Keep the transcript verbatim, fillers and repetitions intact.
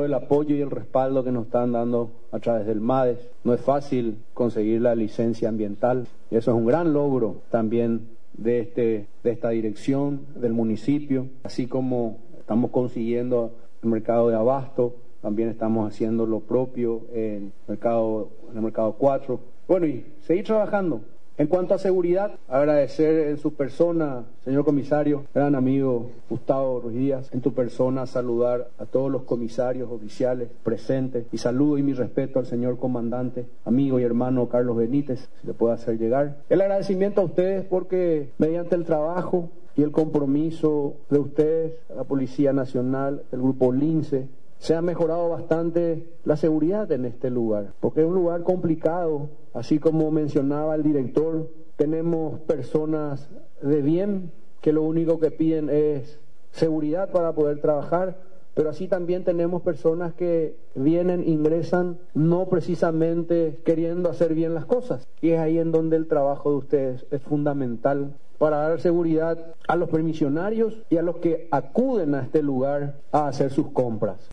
todo el apoyo y el respaldo que nos están dando a través del MADES. No es fácil conseguir la licencia ambiental y eso es un gran logro también de, este, de esta dirección del municipio, así como estamos consiguiendo el mercado de abasto, también estamos haciendo lo propio en el mercado, en el mercado cuatro. Bueno, y seguir trabajando. En cuanto a seguridad, agradecer en su persona, señor comisario, gran amigo Gustavo Ruiz Díaz, en tu persona saludar a todos los comisarios oficiales presentes y saludo y mi respeto al señor comandante, amigo y hermano Carlos Benítez, si le puedo hacer llegar. El agradecimiento a ustedes porque mediante el trabajo y el compromiso de ustedes, la Policía Nacional, el Grupo Lince, se ha mejorado bastante la seguridad en este lugar, porque es un lugar complicado, así como mencionaba el director, tenemos personas de bien que lo único que piden es seguridad para poder trabajar, pero así también tenemos personas que vienen, ingresan, no precisamente queriendo hacer bien las cosas, y es ahí en donde el trabajo de ustedes es fundamental para dar seguridad a los permisionarios y a los que acuden a este lugar a hacer sus compras.